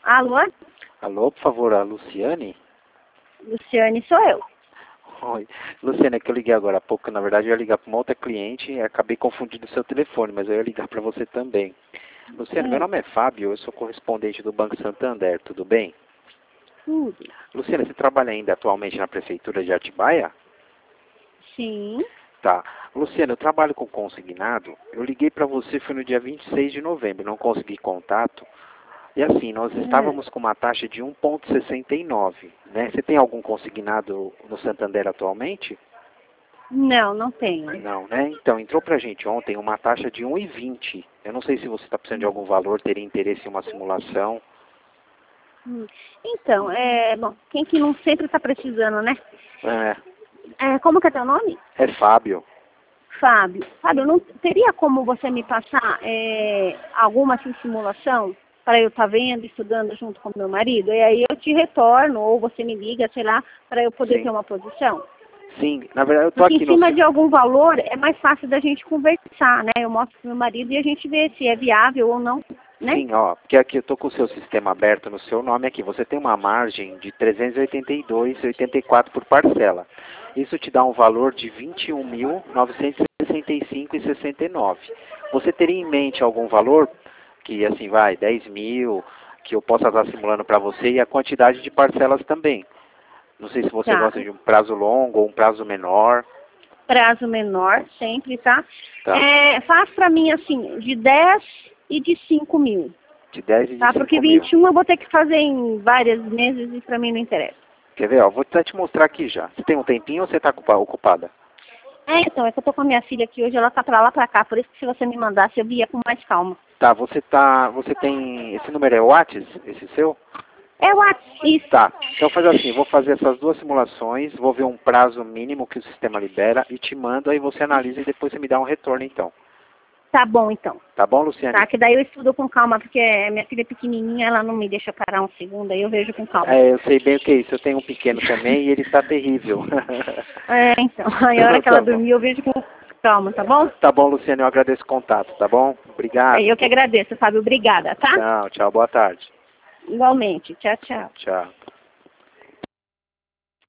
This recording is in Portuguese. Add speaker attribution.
Speaker 1: Alô?
Speaker 2: Alô, por favor, a Luciane?
Speaker 1: Luciane, sou eu.
Speaker 2: Oi. Luciane, é que eu liguei agora há pouco. Na verdade, eu ia ligar para uma outra cliente e acabei confundindo o seu telefone, mas eu ia ligar para você também. Luciane, meu nome é Fábio, eu sou correspondente do Banco Santander, tudo bem?
Speaker 1: Tudo.
Speaker 2: Luciane, você trabalha ainda atualmente na Prefeitura de Atibaia?
Speaker 1: Sim.
Speaker 2: Tá. Luciane, eu trabalho com consignado. Eu liguei para você, foi no dia 26 de novembro, não consegui contato. E assim, nós estávamos com uma taxa de 1,69, né? Você tem algum consignado no Santander atualmente?
Speaker 1: Não, não tenho.
Speaker 2: Não, né? Então, entrou pra gente ontem uma taxa de 1,20. Eu não sei se você está precisando de algum valor, teria interesse em uma simulação.
Speaker 1: Então, bom, quem que não sempre está precisando, né?
Speaker 2: É,
Speaker 1: Como que é teu nome?
Speaker 2: é Fábio.
Speaker 1: Fábio. Fábio, não teria como você me passar alguma assim, simulação para eu estar vendo, estudando junto com meu marido? E aí eu te retorno, ou você me liga, sei lá, para eu poder ter
Speaker 2: Sim.
Speaker 1: uma posição?
Speaker 2: Sim, na verdade eu tô
Speaker 1: Porque
Speaker 2: aqui
Speaker 1: em
Speaker 2: no...
Speaker 1: cima de algum valor é mais fácil da gente conversar, né? Eu mostro pro meu marido e a gente vê se é viável ou não, né?
Speaker 2: Sim, ó, porque aqui eu tô com o seu sistema aberto no seu nome aqui. Você tem uma margem de 382,84 por parcela. Isso te dá um valor de 21.965,69. Você teria em mente algum valor que assim vai, 10 mil, que eu possa estar simulando para você e a quantidade de parcelas também. Não sei se você
Speaker 1: Tá.
Speaker 2: gosta de um prazo longo ou um prazo menor.
Speaker 1: Prazo menor, sempre, tá?
Speaker 2: Tá.
Speaker 1: Faz pra mim assim, de 10 e de 5 mil,
Speaker 2: De 10 e de
Speaker 1: tá?
Speaker 2: 5
Speaker 1: Porque
Speaker 2: mil.
Speaker 1: 21 eu vou ter que fazer em vários meses e pra mim não interessa.
Speaker 2: Quer ver? Ó, vou até te mostrar aqui já. Você tem um tempinho ou você está ocupada?
Speaker 1: Então, é que eu tô com a minha filha aqui hoje, ela tá pra lá pra cá, por isso que se você me mandasse eu via com mais calma.
Speaker 2: Tá, você tem, esse número é o Whats, esse seu?
Speaker 1: É o WhatsApp, isso.
Speaker 2: Tá, então faz assim, vou fazer essas duas simulações, vou ver um prazo mínimo que o sistema libera e te mando, aí você analisa e depois você me dá um retorno então.
Speaker 1: Tá bom, então.
Speaker 2: Tá bom, Luciane?
Speaker 1: Tá, que daí eu estudo com calma, porque minha filha é pequenininha, ela não me deixa parar um segundo, aí eu vejo com calma.
Speaker 2: Eu sei bem o que é isso, eu tenho um pequeno também e ele tá terrível.
Speaker 1: Então, aí a hora que ela
Speaker 2: Tá bom.
Speaker 1: dormir eu vejo com calma, tá bom?
Speaker 2: Tá bom, Luciane, eu agradeço o contato, tá bom? Obrigado.
Speaker 1: Eu que agradeço, Fábio, obrigada, tá?
Speaker 2: Tchau, tchau, boa tarde.
Speaker 1: Igualmente, tchau, tchau.
Speaker 2: Tchau.